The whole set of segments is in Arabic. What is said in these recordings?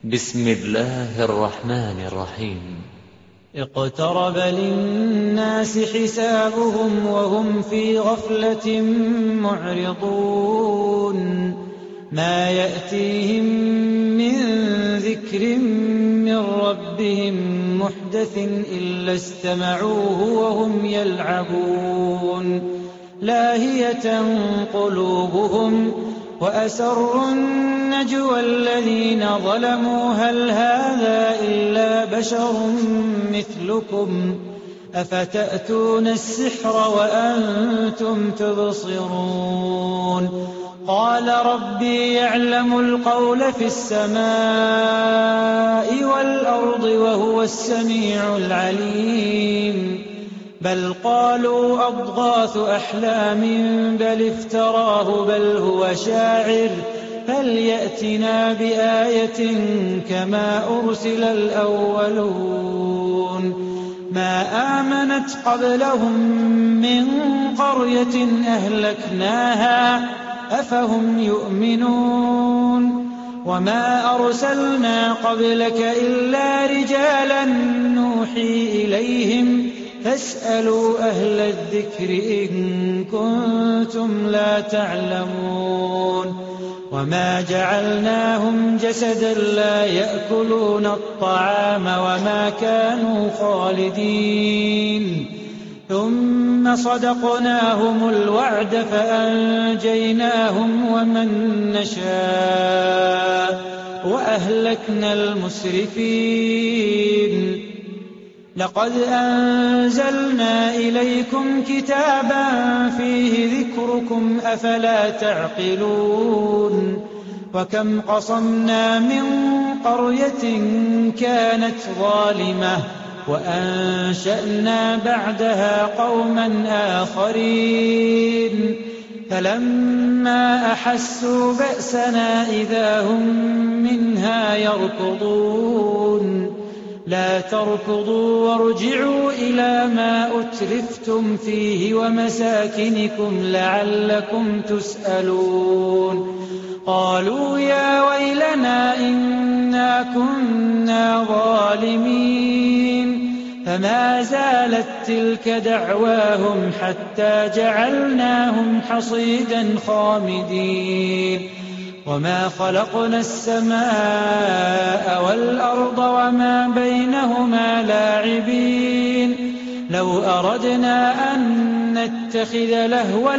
بسم الله الرحمن الرحيم. اقترب للناس حسابهم وهم في غفلة معرضون ما يأتيهم من ذكر من ربهم محدث إلا استمعوه وهم يلعبون لاهية قلوبهم وأسروا النجوى الذين ظلموا هل هذا إلا بشر مثلكم أفتأتون السحر وأنتم تبصرون قال ربي يعلم القول في السماء والأرض وهو السميع العليم بل قالوا أضغاث أحلام بل افتراه بل هو شاعر فليأتنا بآية كما أرسل الأولون ما آمنت قبلهم من قرية أهلكناها أفهم يؤمنون وما أرسلنا قبلك إلا رجالا نوحي إليهم فاسألوا أهل الذكر إن كنتم لا تعلمون وما جعلناهم جسدا لا يأكلون الطعام وما كانوا خالدين ثم صدقناهم الوعد فأنجيناهم ومن نشاء وأهلكنا المسرفين لقد أنزلنا إليكم كتابا فيه ذكركم أفلا تعقلون وكم قصمنا من قرية كانت ظالمة وأنشأنا بعدها قوما آخرين فلما أحسوا بأسنا إذا هم منها يركضون لا تركضوا وارجعوا إلى ما أترفتم فيه ومساكنكم لعلكم تسألون قالوا يا ويلنا إنا كنا ظالمين فما زالت تلك دعواهم حتى جعلناهم حصيدا خامدين وما خلقنا السماء والأرض وما بينهما لاعبين لو أردنا أن نتخذ لهوا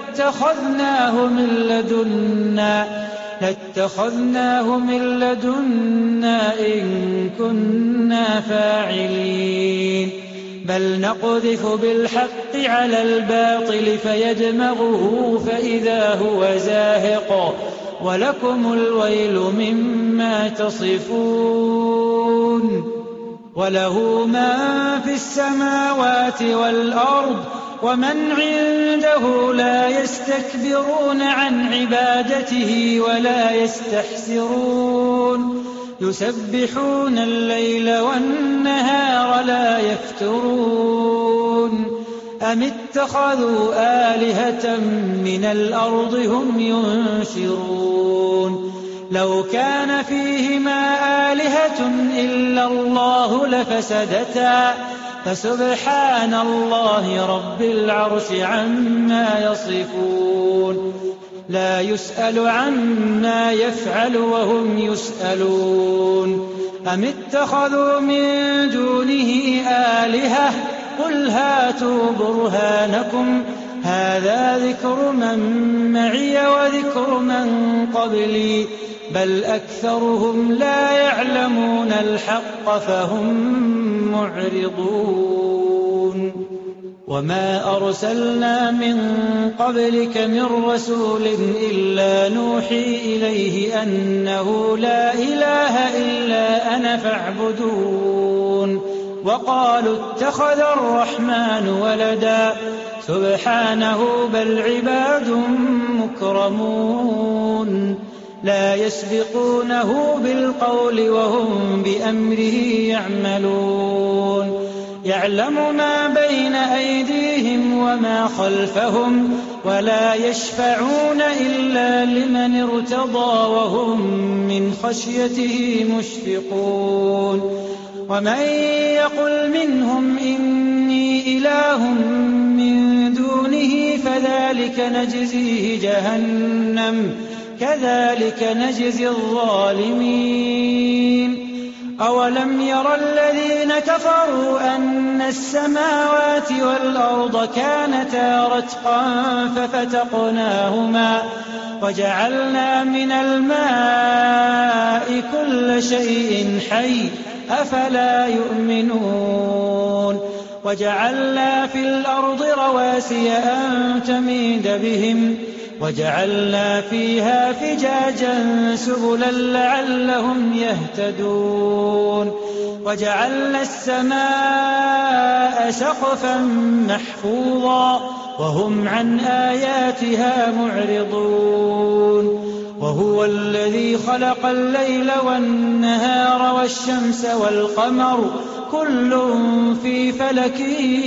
لاتخذناه من لدنا إن كنا فاعلين بل نقذف بالحق على الباطل فيدمغه فإذا هو زاهق ولكم الويل مما تصفون وله ما في السماوات والأرض ومن عنده لا يستكبرون عن عبادته ولا يستحسرون يسبحون الليل والنهار لا يفترون أم اتخذوا آلهة من الأرض هم ينشرون لو كان فيهما آلهة إلا الله لفسدتا فسبحان الله رب العرش عما يصفون لا يسأل عما يفعل وهم يسألون أم اتخذوا من دونه آلهة قل هاتوا برهانكم هذا ذكر من معي وذكر من قبلي بل أكثرهم لا يعلمون الحق فهم معرضون وما أرسلنا من قبلك من رسول إلا نوحي إليه أنه لا إله إلا أنا فاعبدون وقالوا اتخذ الرحمن ولدا سبحانه بل عباد مكرمون لا يسبقونه بالقول وهم بأمره يعملون يعلم ما بين أيديهم وما خلفهم ولا يشفعون إلا لمن ارتضى وهم من خشيته مشفقون ومن يقل منهم إني إله من دونه فذلك نجزيه جهنم كذلك نجزي الظالمين أولم ير الذين كفروا أن السماوات والأرض كانتا رتقا ففتقناهما وجعلنا من الماء كل شيء حي أفلا يؤمنون وجعلنا في الأرض رواسي أن تميد بهم وجعلنا فيها فجاجا سبلا لعلهم يهتدون وجعلنا السماء سقفا محفوظا وهم عن آياتها معرضون وهو الذي خلق الليل والنهار والشمس والقمر كل في فلك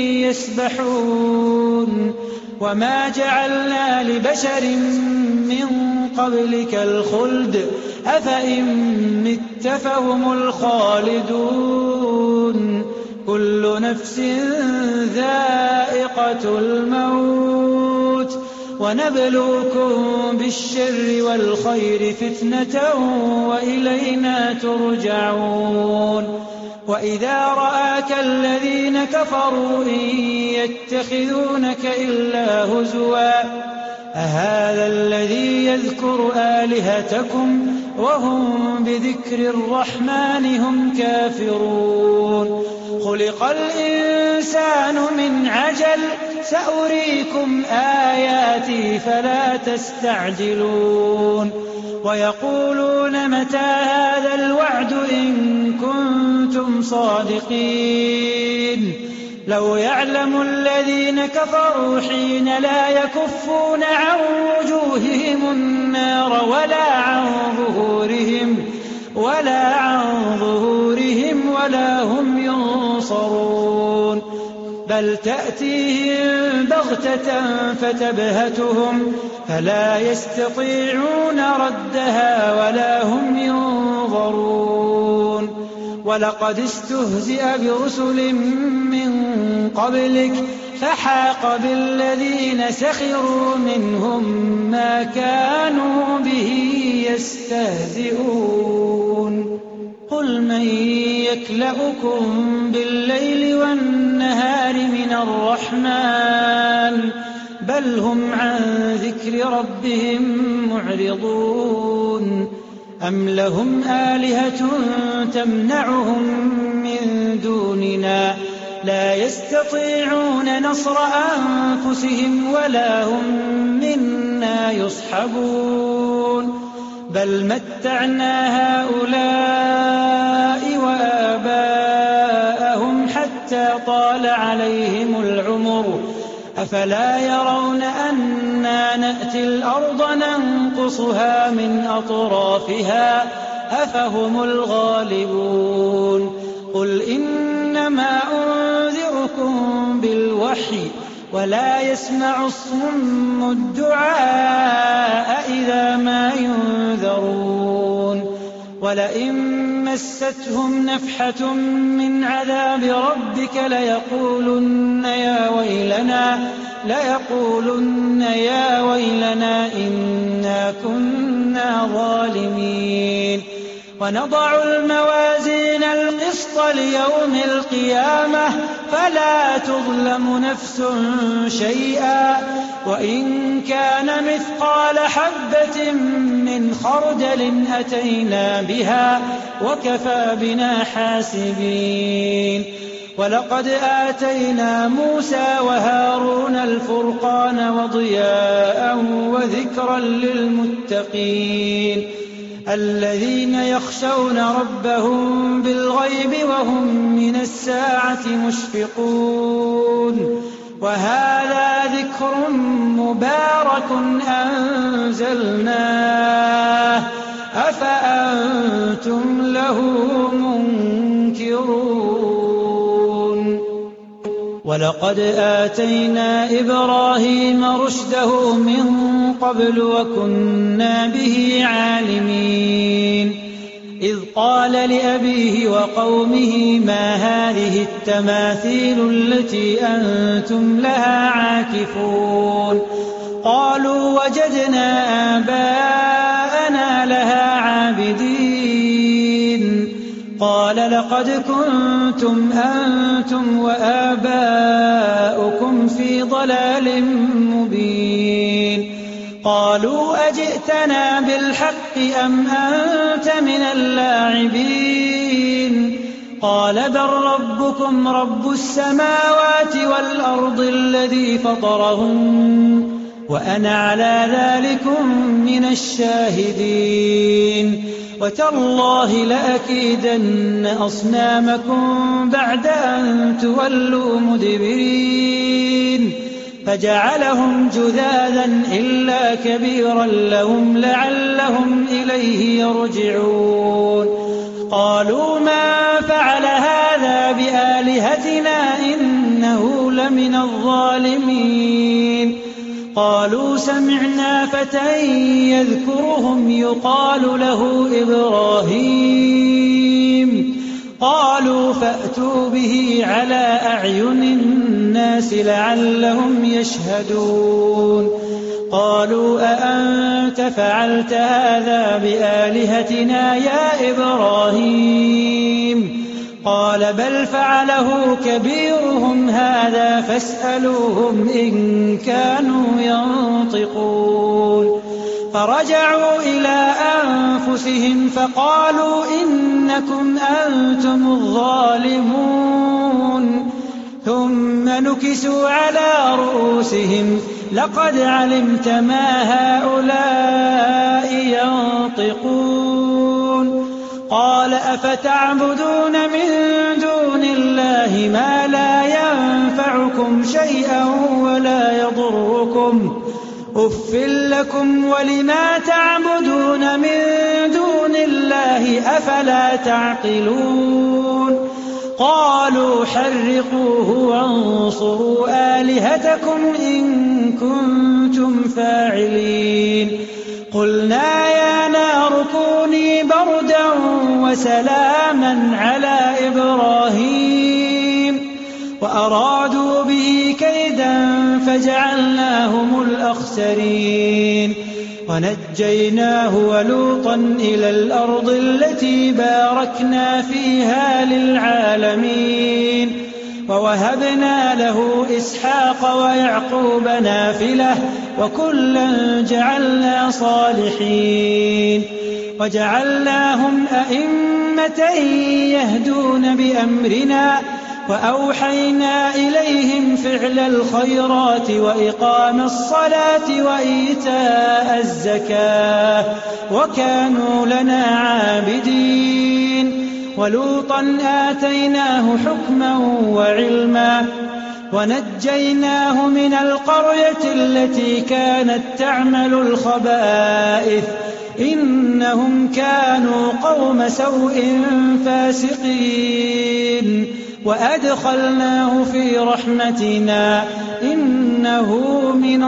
يسبحون وما جعلنا لبشر من قبلك الخلد أفإن مت فهم الخالدون كل نفس ذائقة الموت ونبلوكم بالشر والخير فتنة وإلينا ترجعون وإذا رآك الذين كفروا إن يتخذونك إلا هزوا أهذا الذي يذكر آلهتكم وهم بذكر الرحمن هم كافرون خلق الإنسان من عجل سأريكم آياتي فلا تستعجلون ويقولون متى هذا الوعد إن كنتم صادقين لو يعلم الذين كفروا حين لا يكفون عن وجوههم النار ولا عن ظهورهم ولا هم ينصرون بل تأتيهم بغتة فتبهتهم فلا يستطيعون ردها ولا هم ينظرون ولقد استهزئ برسل من قبلك فحاق بالذين سخروا منهم ما كانوا به يستهزئون قل من يكلؤكم بالليل والنهار من الرحمن بل هم عن ذكر ربهم معرضون أم لهم آلهة تمنعهم من دوننا لا يستطيعون نصر أنفسهم ولا هم منا يصحبون بل متعنا هؤلاء وآباءهم حتى طال عليهم العمر أفلا يرون أنا نأتي الأرض ننقصها من أطرافها أفهم الغالبون قل إنما أنذركم بالوحي ولا يسمع الصم الدعاء إذا ما ينذرون ولئن مستهم نفحة من عذاب ربك ليقولن يا ويلنا إنا كنا ظالمين ونضع الموازين القسط ليوم القيامة فلا تظلم نفس شيئا وإن كان مثقال حبة من خردل أتينا بها وكفى بنا حاسبين ولقد آتينا موسى وهارون الفرقان وضياء وذكرا للمتقين الذين يخشون ربهم بالغيب وهم من الساعة مشفقون وهذا ذكر مبارك أنزلناه أفأنتم له منكرون ولقد آتينا إبراهيم رشده من قبل وكنا به عالمين إذ قال لأبيه وقومه ما هذه التماثيل التي أنتم لها عاكفون قالوا وجدنا آباءنا لها عابدين قال لقد كنتم أنتم وآباؤكم في ضلال مبين قالوا أجئتنا بالحق أم أنت من اللاعبين قال بل ربكم رب السماوات والأرض الذي فطرهن وأنا على ذلكم من الشاهدين وتالله لأكيدن أصنامكم بعد أن تولوا مدبرين فجعلهم جذاذا إلا كبيرا لهم لعلهم إليه يرجعون قالوا ما فعل هذا بآلهتنا إنه لمن الظالمين قالوا سمعنا فتى يذكرهم يقال له إبراهيم قالوا فأتوا به على أعين الناس لعلهم يشهدون قالوا أأنت فعلت هذا بآلهتنا يا إبراهيم قال بل فعله كبيرهم هذا فاسألوهم إن كانوا ينطقون فرجعوا إلى أنفسهم فقالوا إنكم أنتم الظالمون ثم نكسوا على رؤوسهم لقد علمت ما هؤلاء ينطقون قال أفتعبدون من دون الله ما لا ينفعكم شيئا ولا يضركم أف لكم ولما تعبدون من دون الله أفلا تعقلون قالوا حرقوه وانصروا آلهتكم إن كنتم فاعلين قلنا يا نار كوني بردا وسلاما على إبراهيم وأرادوا به كيدا فجعلناهم الأخسرين ونجيناه ولوطا إلى الأرض التي باركنا فيها للعالمين ووهبنا له إسحاق ويعقوب نافلة وكلا جعلنا صالحين وجعلناهم أئمة يهدون بأمرنا وأوحينا إليهم فعل الخيرات وإقام الصلاة وإيتاء الزكاة وكانوا لنا عابدين ولوطا آتيناه حكما وعلما ونجيناه من القرية التي كانت تعمل الخبائث إنهم كانوا قوم سوء فاسقين وأدخلناه في رحمتنا إنه من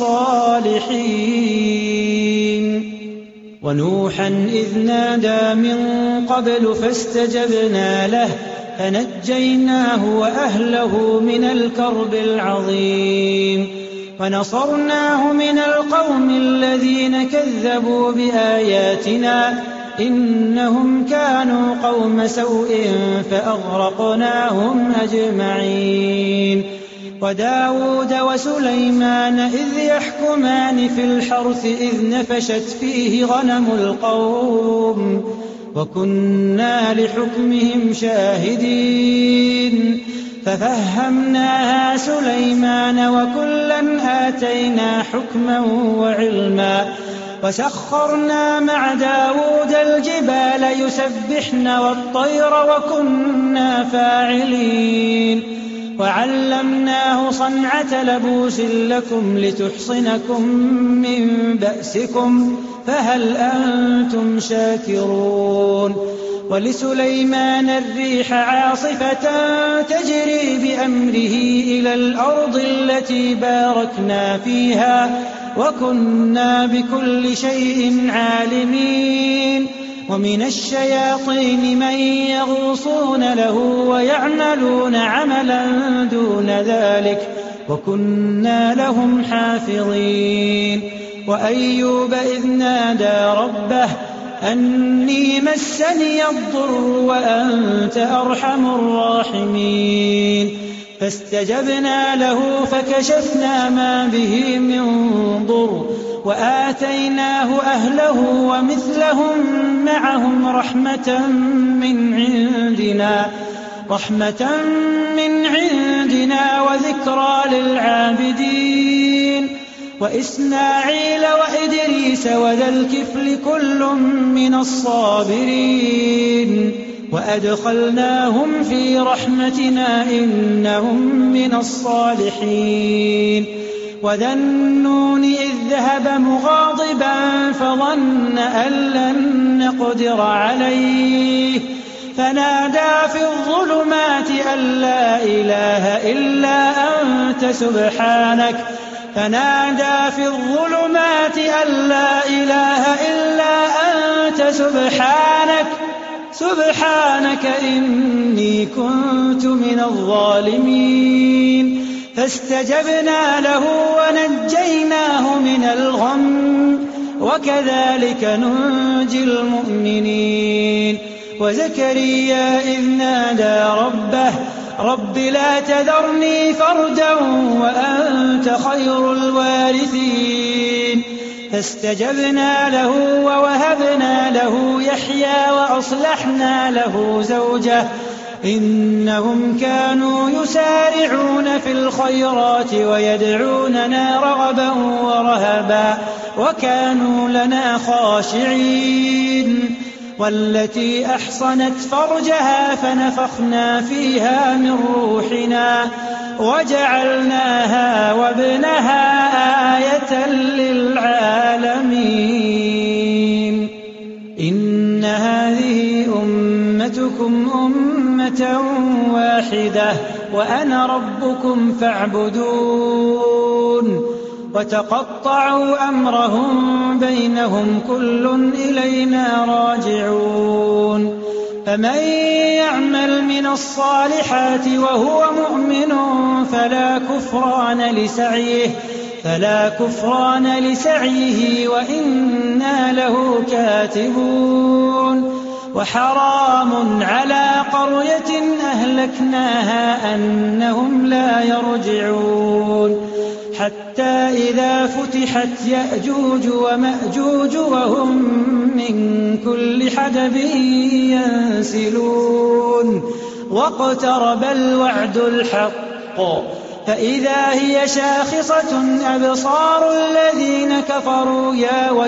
الصالحين ونوحا إذ نادى من قبل فاستجبنا له فنجيناه وأهله من الكرب العظيم ونصرناه من القوم الذين كذبوا بآياتنا إنهم كانوا قوم سوء فأغرقناهم أجمعين وداود وسليمان إذ يحكمان في الحرث إذ نفشت فيه غنم القوم وكنا لحكمهم شاهدين ففهمناها سليمان وكلا آتينا حكما وعلما وسخرنا مع داود الجبال يسبحن والطير وكنا فاعلين وعلمناه صنعة لبوس لكم لتحصنكم من بأسكم فهل أنتم شاكرون ولسليمان الريح عاصفة تجري بأمره إلى الأرض التي باركنا فيها وكنا بكل شيء عالمين ومن الشياطين من يغوصون له ويعملون عملا دون ذلك وكنا لهم حافظين وأيوب إذ نادى ربه أني مسني الضر وأنت أرحم الراحمين فاستجبنا له فكشفنا ما به من ضر وآتيناه أهله ومثلهم معهم رحمة من عندنا وذكرى للعابدين وإسماعيل وإدريس وذا الكفل كل من الصابرين وأدخلناهم في رحمتنا إنهم من الصالحين وذا النون إذ ذهب مغاضبا فظن أن لن نقدر عليه فنادى في الظلمات أن لا إله إلا أنت سبحانك إني كنت من الظالمين فاستجبنا له ونجيناه من الغم وكذلك ننجي المؤمنين وزكريا إذ نادى ربه رب لا تذرني فردا وأنت خير الوارثين فاستجبنا له ووهبنا له يحيى وأصلحنا له زوجه إنهم كانوا يسارعون في الخيرات ويدعوننا رغبا ورهبا وكانوا لنا خاشعين والتي أحصنت فرجها فنفخنا فيها من روحنا وجعلناها وابنها آية للعالمين إن هذه أمتكم أمة واحدة وأنا ربكم فاعبدون وتقطعوا أمرهم بينهم كل إلينا راجعون فمن يعمل من الصالحات وهو مؤمن فلا كفران لسعيه وإنا له كاتبون وحرام على قرية أهلكناها أنهم لا يرجعون حتى إذا فتحت يأجوج ومأجوج وهم من كل حدب ينسلون واقترب الوعد الحق فإذا هي شاخصة أبصار الذين كفروا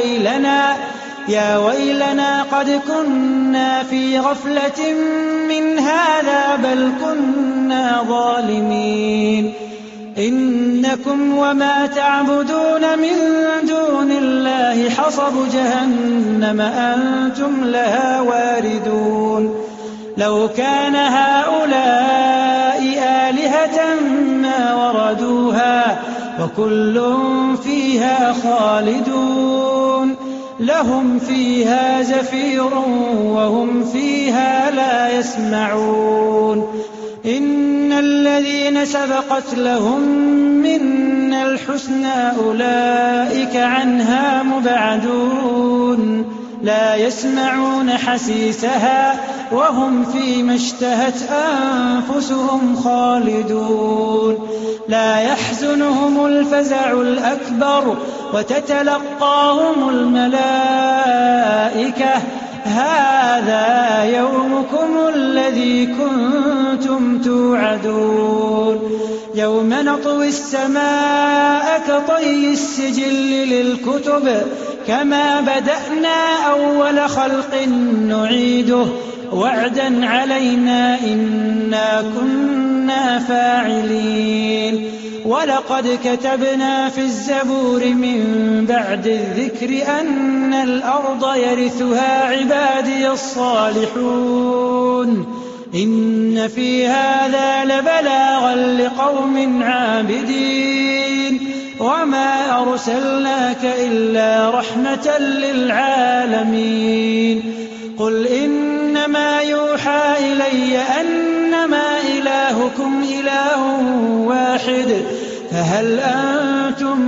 يا ويلنا قد كنا في غفلة من هذا بل كنا ظالمين إنكم وما تعبدون من دون الله حصب جهنم أنتم لها واردون لو كان هؤلاء آلهة ما وردوها وكل فيها خالدون لهم فيها زفير وهم فيها لا يسمعون إن الذين سبقت لهم منا الحسنى أولئك عنها مبعدون لا يسمعون حسيسها وهم فيما اشتهت أنفسهم خالدون لا يحزنهم الفزع الأكبر وتتلقاهم الملائكة هذا يومكم الذي كنتم توعدون يوم نطوي السماء كطي السجل للكتب كما بدأنا أول خلق نعيده وعدا علينا إنا كنا فاعلين ولقد كتبنا في الزبور من بعد الذكر أن الأرض يرثها عبادي الصالحون إن في هذا لبلاغا لقوم عابدين وما أرسلناك إلا رحمة للعالمين قل إنما يوحى إلي أنما إلهكم إله واحد فهل أنتم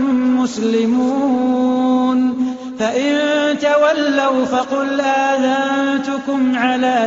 مسلمون فإن تولوا فقل آذنتكم على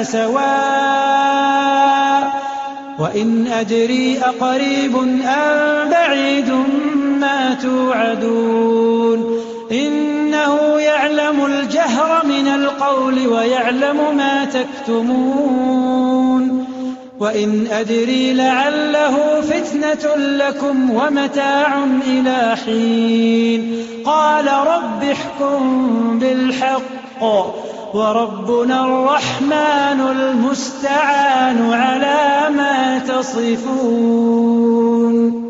سواء وإن أدري أقريب أم بعيد ما توعدون إنه يعلم الجهر من القول ويعلم ما تكتمون وإن أدري لعله فتنة لكم ومتاع إلى حين قال رب احكم بالحق وربنا الرحمن المستعان على ما تصفون.